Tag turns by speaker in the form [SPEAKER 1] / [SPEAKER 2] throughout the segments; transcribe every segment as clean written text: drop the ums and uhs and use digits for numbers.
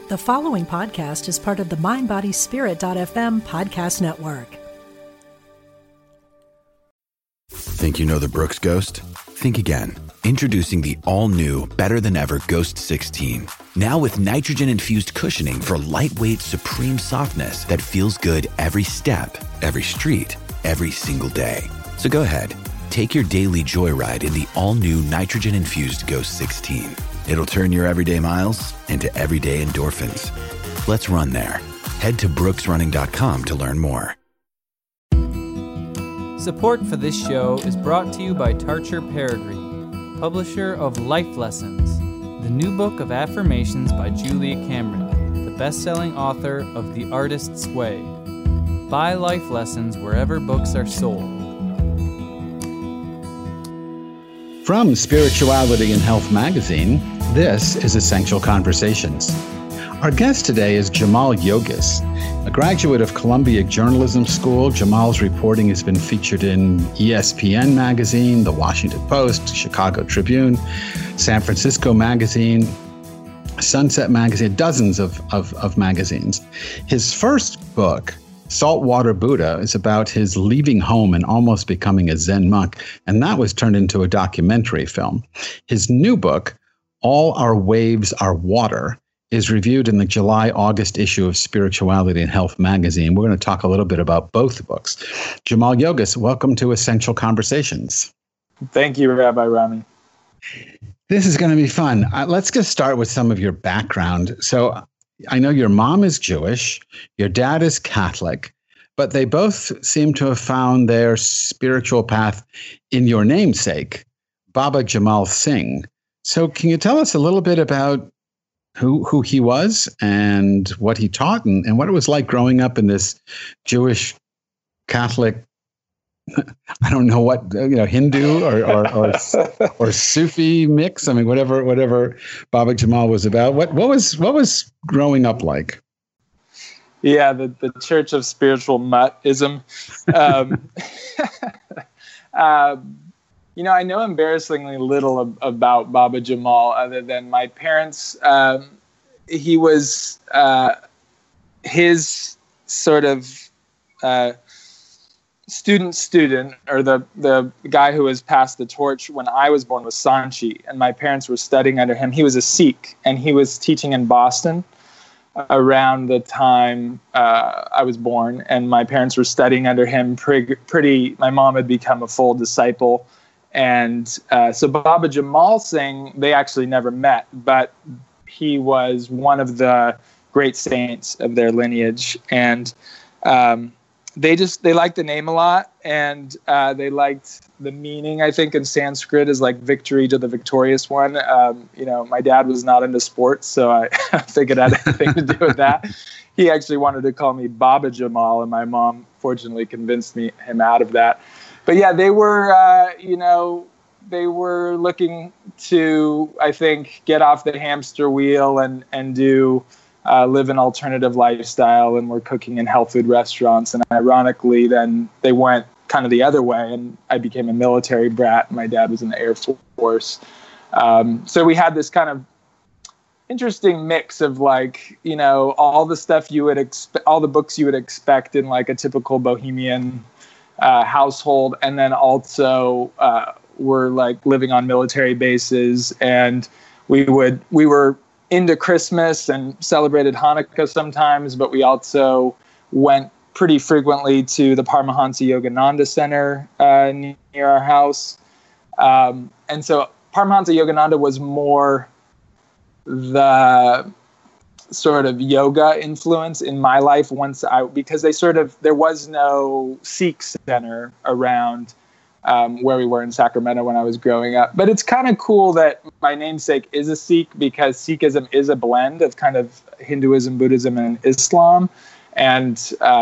[SPEAKER 1] The following podcast is part of the MindBodySpirit.fm podcast network.
[SPEAKER 2] Think you know the Brooks Ghost? Think again. Introducing the all-new, better-than-ever Ghost 16. Now with nitrogen-infused cushioning for lightweight, supreme softness that feels good every step, every street, every single day. So go ahead, take your daily joyride in the all-new nitrogen-infused Ghost 16. It'll turn your everyday miles into everyday endorphins. Let's run there. Head to brooksrunning.com to learn more.
[SPEAKER 3] Support for this show is brought to you by Tarcher Peregrine, publisher of Life Lessons, the new book of affirmations by Julia Cameron, the best-selling author of The Artist's Way. Buy Life Lessons wherever books are sold.
[SPEAKER 4] From Spirituality and Health magazine, this is Essential Conversations. Our guest today is Jamal Yogis. A graduate of Columbia Journalism School, Jamal's reporting has been featured in ESPN magazine, The Washington Post, Chicago Tribune, San Francisco magazine, Sunset magazine, dozens of magazines. His first book, Saltwater Buddha, is about his leaving home and almost becoming a Zen monk, and that was turned into a documentary film. His new book, All Our Waves Are Water, is reviewed in the July-August issue of Spirituality and Health magazine. We're going to talk a little bit about both books. Jamal Yogis, welcome to Essential Conversations.
[SPEAKER 5] Thank you, Rabbi Rami.
[SPEAKER 4] This is going to be fun. Let's just start with some of your background. So I know your mom is Jewish, your dad is Catholic, but they both seem to have found their spiritual path in your namesake, Baba Jamal Singh. So can you tell us a little bit about who he was and what he taught and what it was like growing up in this Jewish Catholic, I don't know what, Hindu or Sufi mix. I mean, whatever Baba Jamal was about. What was growing up like?
[SPEAKER 5] Yeah, the Church of Spiritual Mutt-ism. I know embarrassingly little about Baba Jamal other than my parents. He was his sort of student, or the guy who was passed the torch when I was born was Sanchi, and my parents were studying under him. He was a Sikh, and he was teaching in Boston around the time I was born, and my parents were studying under him pretty. My mom had become a full disciple. And so Baba Jamal Singh, they actually never met, but he was one of the great saints of their lineage. And they liked the name a lot, and they liked the meaning. I think in Sanskrit is like victory to the victorious one. My dad was not into sports, so I figured it had anything to do with that. He actually wanted to call me Baba Jamal, and my mom fortunately convinced him out of that. But yeah, they were, they were looking to, I think, get off the hamster wheel and live an alternative lifestyle, and were cooking in health food restaurants. And ironically, then they went kind of the other way, and I became a military brat. My dad was in the Air Force. So we had this kind of interesting mix of all the stuff you would expect, all the books you would expect in like a typical bohemian household, and then also were like living on military bases, and we were into Christmas and celebrated Hanukkah sometimes, but we also went pretty frequently to the Paramahansa Yogananda Center near our house, and so Paramahansa Yogananda was more the sort of yoga influence in my life because there was no Sikh center around where we were in Sacramento when I was growing up. But it's kind of cool that my namesake is a Sikh, because Sikhism is a blend of kind of Hinduism, Buddhism, and Islam. And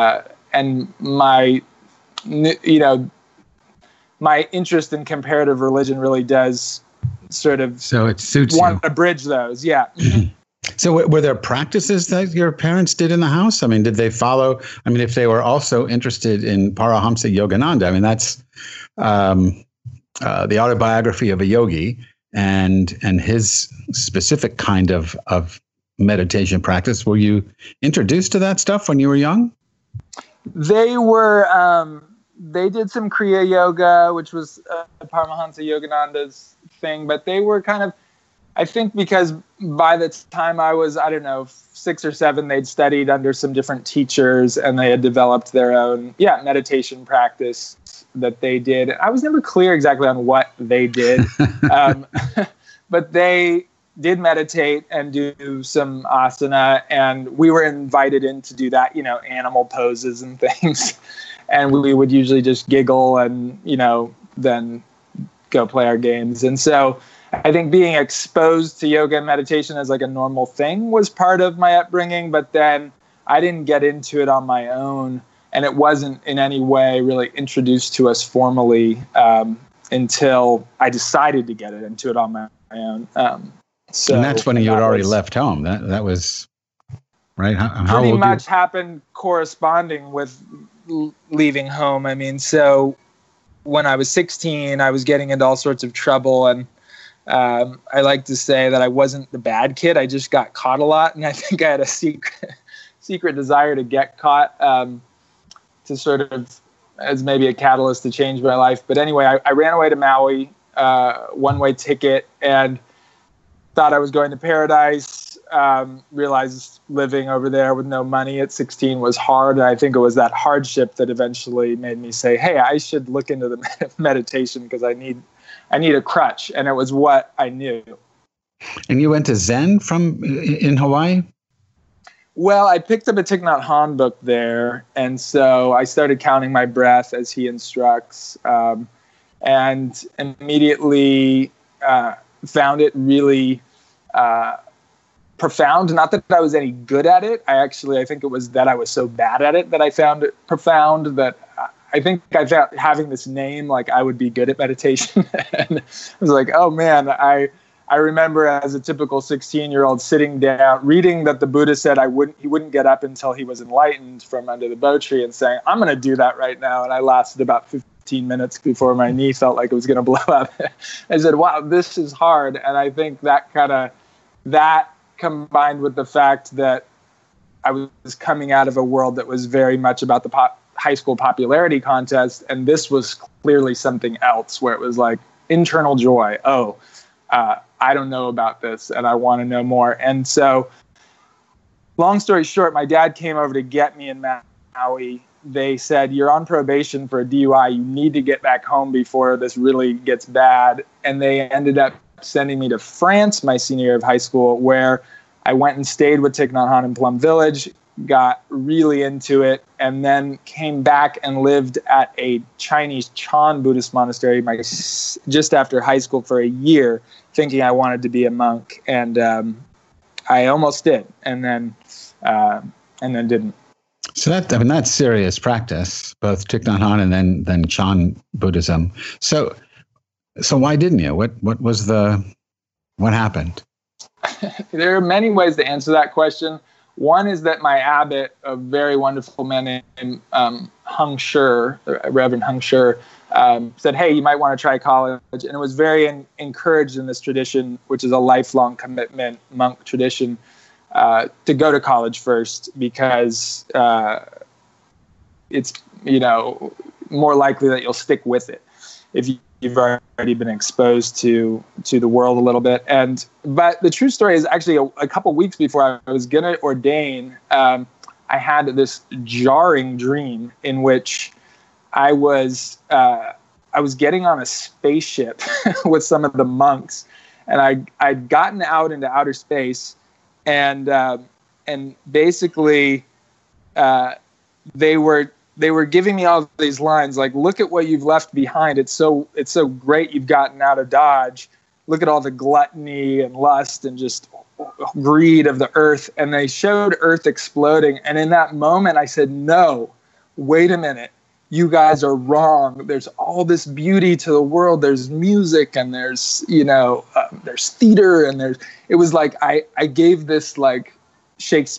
[SPEAKER 5] my interest in comparative religion really does sort of want to bridge those. Yeah.
[SPEAKER 4] So were there practices that your parents did in the house? I mean, did they follow? I mean, if they were also interested in Paramahansa Yogananda, I mean, that's the autobiography of a yogi, and his specific kind of meditation practice. Were you introduced to that stuff when you were young?
[SPEAKER 5] They were, they did some Kriya Yoga, which was Paramahansa Yogananda's thing, but they were kind of, I think because by the time I was, 6 or 7, they'd studied under some different teachers and they had developed their own, meditation practice that they did. I was never clear exactly on what they did, but they did meditate and do some asana, and we were invited in to do that, animal poses and things. And we would usually just giggle and, then go play our games. And so I think being exposed to yoga and meditation as like a normal thing was part of my upbringing, but then I didn't get into it on my own, and it wasn't in any way really introduced to us formally until I decided to get into it on my own. So
[SPEAKER 4] and that's when you had already left home. That was right. How
[SPEAKER 5] pretty
[SPEAKER 4] old
[SPEAKER 5] much happened corresponding with leaving home. I mean, so when I was 16, I was getting into all sorts of trouble, and I like to say that I wasn't the bad kid. I just got caught a lot, and I think I had a secret desire to get caught, to sort of as maybe a catalyst to change my life. But anyway, I ran away to Maui, one-way ticket, and thought I was going to paradise. Realized living over there with no money at 16 was hard. And I think it was that hardship that eventually made me say, hey, I should look into the meditation because I need a crutch. And it was what I knew.
[SPEAKER 4] And you went to Zen in Hawaii?
[SPEAKER 5] Well, I picked up a Thich Nhat Hanh book there. And so I started counting my breath as he instructs, and immediately found it really profound. Not that I was any good at it. I think it was that I was so bad at it that I found it profound, that I think I thought having this name, like I would be good at meditation. And I was like, oh man, I remember as a typical 16-year-old sitting down, reading that the Buddha said he wouldn't get up until he was enlightened from under the Bo tree, and saying, I'm going to do that right now. And I lasted about 15 minutes before my knee felt like it was going to blow up. I said, wow, this is hard. And I think that combined with the fact that I was coming out of a world that was very much about the high school popularity contest, and this was clearly something else, where it was like internal joy. I don't know about this, and I want to know more. And so, long story short, my dad came over to get me in Maui. They said, you're on probation for a DUI. You need to get back home before this really gets bad. And they ended up sending me to France my senior year of high school, where I went and stayed with Thich Nhat Hanh in Plum Village, got really into it, and then came back and lived at a Chinese Chan Buddhist monastery just after high school for a year, thinking I wanted to be a monk. And I almost did, and then didn't.
[SPEAKER 4] So that's serious practice, both Thich Nhat Hanh and then Chan Buddhism. So why didn't you? What happened?
[SPEAKER 5] There are many ways to answer that question. One is that my abbot, a very wonderful man named Hung Shur, Reverend Hung Shur, said, hey, you might want to try college. And it was very encouraged in this tradition, which is a lifelong commitment monk tradition, to go to college first, because it's, more likely that you'll stick with it if you've already been exposed to the world a little bit. But the true story is actually a couple weeks before I was going to ordain, I had this jarring dream in which I was getting on a spaceship with some of the monks, and I'd gotten out into outer space, and basically they were giving me all these lines like, look at what you've left behind. It's so great you've gotten out of Dodge. Look at all the gluttony and lust and just greed of the earth. And they showed Earth exploding. And in that moment, I said, no, wait a minute. You guys are wrong. There's all this beauty to the world. There's music, and there's, there's theater, and it was like I gave this like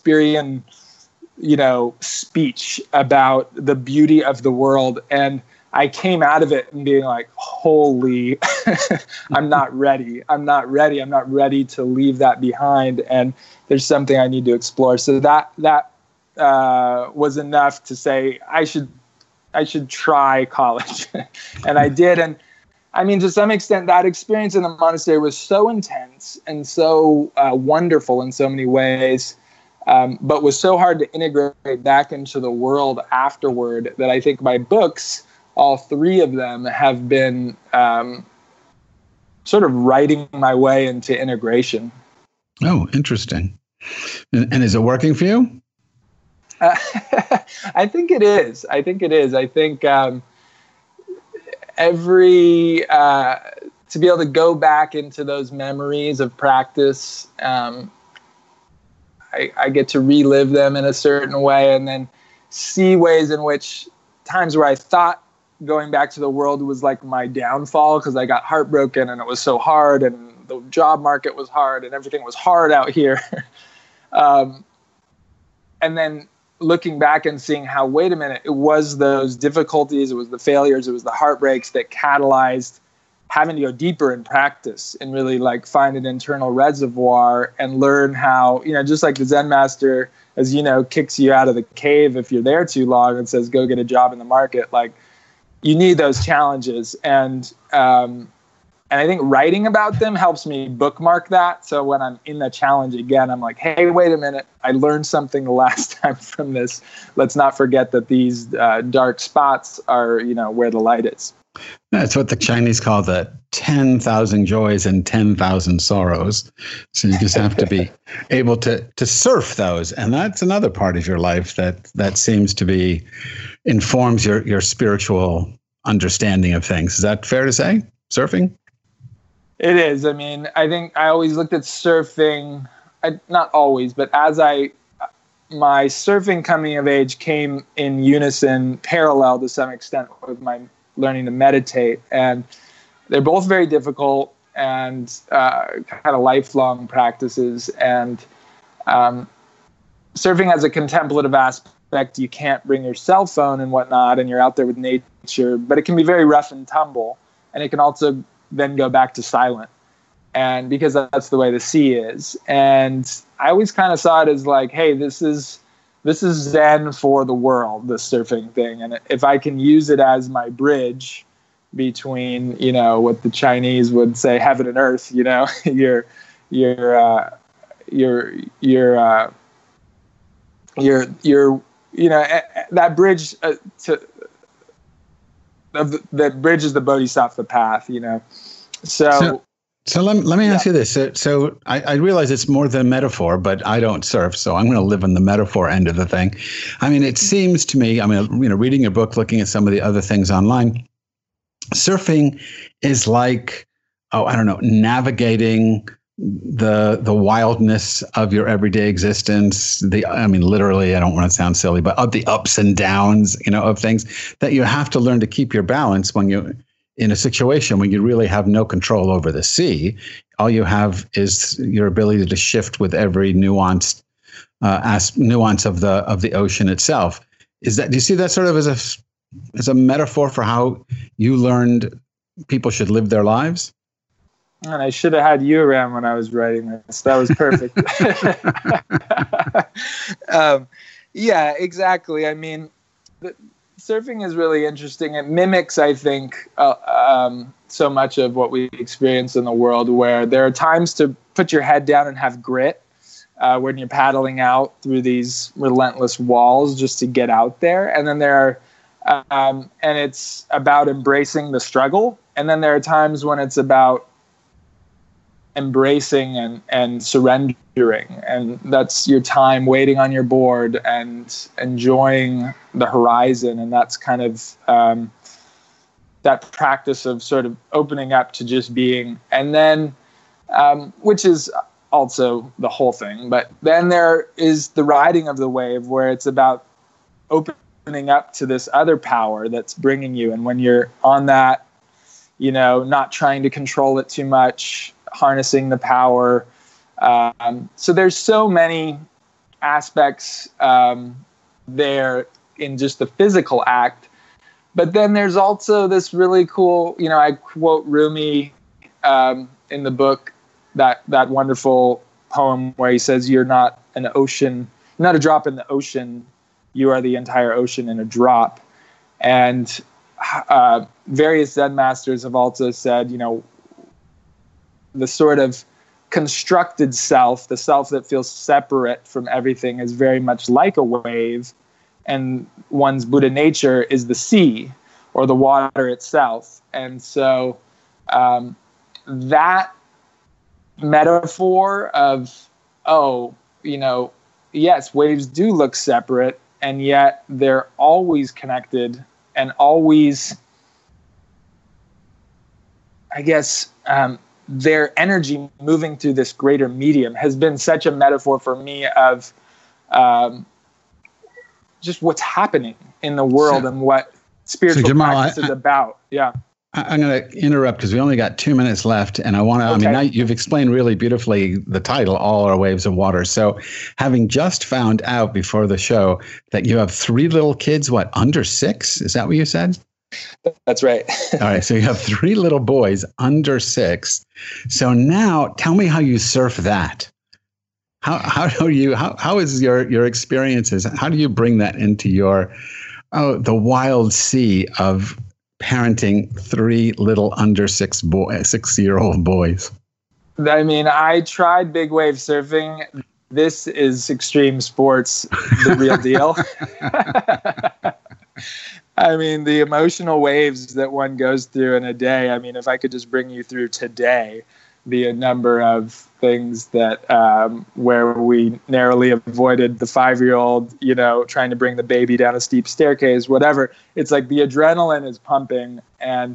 [SPEAKER 5] Shakespearean, speech about the beauty of the world. And I came out of it and being like, holy, I'm not ready. I'm not ready to leave that behind. And there's something I need to explore. So that was enough to say I should try college. And I did. And I mean, to some extent, that experience in the monastery was so intense and so wonderful in so many ways, but was so hard to integrate back into the world afterward that I think my books, all three of them, have been sort of writing my way into integration.
[SPEAKER 4] Oh, interesting. And is it working for you?
[SPEAKER 5] I think it is. I think to be able to go back into those memories of practice, I get to relive them in a certain way, and then see ways in which times where I thought going back to the world was like my downfall because I got heartbroken and it was so hard and the job market was hard and everything was hard out here. And then looking back and seeing how, wait a minute, it was those difficulties, it was the failures, it was the heartbreaks that catalyzed having to go deeper in practice and really like find an internal reservoir and learn how, just like the Zen master, as you know, kicks you out of the cave if you're there too long and says, go get a job in the market. Like, you need those challenges. And I think writing about them helps me bookmark that. So when I'm in the challenge again, I'm like, hey, wait a minute. I learned something the last time from this. Let's not forget that these dark spots are, where the light is.
[SPEAKER 4] That's what the Chinese call the 10,000 joys and 10,000 sorrows. So you just have to be able to surf those. And that's another part of your life that seems to be informs your spiritual understanding of things. Is that fair to say? Surfing?
[SPEAKER 5] It is. I mean, I think I always looked at surfing, not always, but as my surfing coming of age came in unison, parallel to some extent with my learning to meditate. And they're both very difficult and kind of lifelong practices. And surfing has a contemplative aspect. You can't bring your cell phone and whatnot, and you're out there with nature, but it can be very rough and tumble. And it can also then go back to silent. And because that's the way the sea is. And I always kind of saw it as like, hey, this is Zen for the world, this surfing thing. And if I can use it as my bridge between, what the Chinese would say, heaven and earth, that bridge that bridges the bodhisattva path,
[SPEAKER 4] So let me ask you this. So I realize it's more than a metaphor, but I don't surf, so I'm going to live on the metaphor end of the thing. I mean, it seems to me, reading your book, looking at some of the other things online, surfing is like, navigating the wildness of your everyday existence. Literally, I don't want to sound silly, but of the ups and downs, of things that you have to learn to keep your balance when you in a situation when you really have no control over the sea. All you have is your ability to shift with every nuance of the ocean itself. Do you see that sort of as a metaphor for how you learned people should live their lives?
[SPEAKER 5] And I should have had you around when I was writing this. That was perfect. Yeah, exactly. I mean, surfing is really interesting. It mimics, I think, so much of what we experience in the world, where there are times to put your head down and have grit when you're paddling out through these relentless walls just to get out there. And then there are, and it's about embracing the struggle. And then there are times when it's about embracing and surrendering, and that's your time waiting on your board and enjoying the horizon. And that's kind of that practice of sort of opening up to just being, and then which is also the whole thing. But then there is the riding of the wave, where it's about opening up to this other power that's bringing you. And when you're on that, not trying to control it too much, harnessing the power. So there's so many aspects there in just the physical act. But then there's also this really cool, I quote Rumi in the book, that wonderful poem where he says, "You're not an ocean, not a drop in the ocean. You are the entire ocean in a drop." And various Zen masters have also said, the sort of constructed self, the self that feels separate from everything, is very much like a wave, and one's Buddha nature is the sea or the water itself. And so that metaphor of, yes, waves do look separate, and yet they're always connected and always, I guess, their energy moving through this greater medium has been such a metaphor for me of just what's happening in the world and what spiritual practice is about. Yeah.
[SPEAKER 4] I'm going to interrupt because we only got 2 minutes left, and I want to, now you've explained really beautifully the title, All Our Waves of Water. So having just found out before the show that you have 3 little kids, under 6? Is that what you said?
[SPEAKER 5] That's right.
[SPEAKER 4] All right. So you have 3 little boys under 6. So now tell me how you surf that. How is your experiences? How do you bring that into the wild sea of parenting 3 little under 6-year-old boys?
[SPEAKER 5] I mean, I tried big wave surfing. This is extreme sports, the real deal. I mean, the emotional waves that one goes through in a day. I mean, if I could just bring you through today, the number of things that where we narrowly avoided the 5-year-old, trying to bring the baby down a steep staircase, whatever. It's like the adrenaline is pumping, and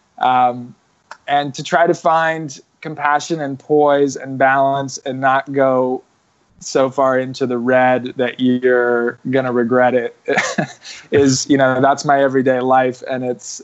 [SPEAKER 5] to try to find compassion and poise and balance and not go so far into the red that you're going to regret it is, that's my everyday life. And it's,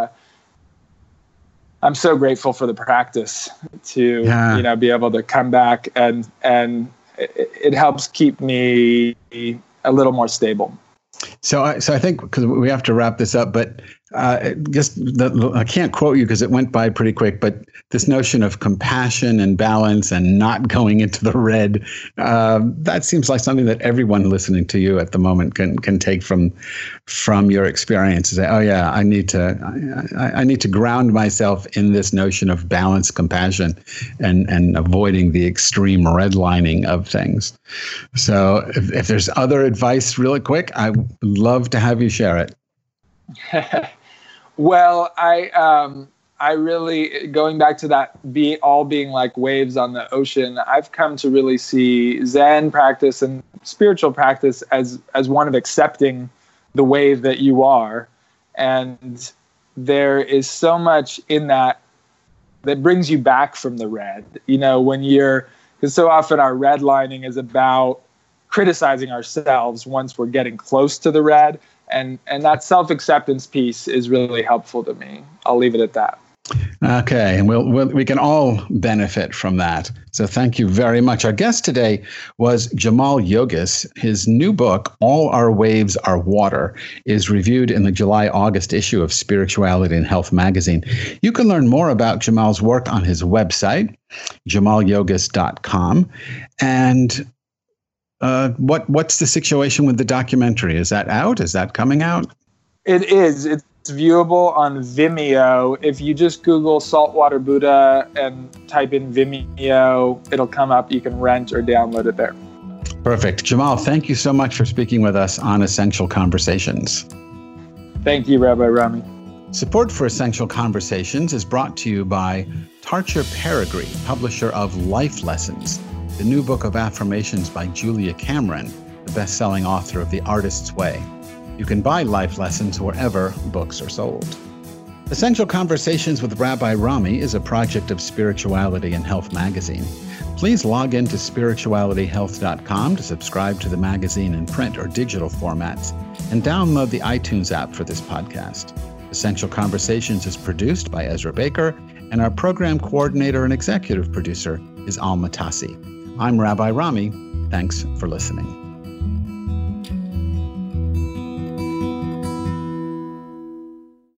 [SPEAKER 5] I'm so grateful for the practice to, be able to come back and it helps keep me a little more stable.
[SPEAKER 4] So I think, because we have to wrap this up, but I can't quote you because it went by pretty quick, but this notion of compassion and balance and not going into the red, that seems like something that everyone listening to you at the moment can take from your experience and say, oh yeah, I need to ground myself in this notion of balance, compassion, and avoiding the extreme redlining of things. So if there's other advice really quick, I would love to have you share it.
[SPEAKER 5] Well, I really, going back to that all being like waves on the ocean, I've come to really see Zen practice and spiritual practice as one of accepting the wave that you are. And there is so much in that brings you back from the red, because so often our redlining is about criticizing ourselves once we're getting close to the red. And that self-acceptance piece is really helpful to me. I'll leave it at that.
[SPEAKER 4] Okay, and we can all benefit from that. So thank you very much. Our guest today was Jamal Yogis. His new book, All Our Waves Are Water, is reviewed in the July-August issue of Spirituality and Health magazine. You can learn more about Jamal's work on his website, jamalyogis.com. And what's the situation with the documentary? Is that out? Is that coming out?
[SPEAKER 5] It is. It's viewable on Vimeo. If you just Google Saltwater Buddha and type in Vimeo, it'll come up. You can rent or download it there.
[SPEAKER 4] Perfect. Jamal, thank you so much for speaking with us on Essential Conversations.
[SPEAKER 5] Thank you, Rabbi Rami.
[SPEAKER 4] Support for Essential Conversations is brought to you by Tarcher Peregrí, publisher of Life Lessons, the new book of affirmations by Julia Cameron, the best-selling author of The Artist's Way. You can buy Life Lessons wherever books are sold. Essential Conversations with Rabbi Rami is a project of Spirituality and Health magazine. Please log into spiritualityhealth.com to subscribe to the magazine in print or digital formats and download the iTunes app for this podcast. Essential Conversations is produced by Ezra Baker, and our program coordinator and executive producer is Al Matasi. I'm Rabbi Rami. Thanks for listening.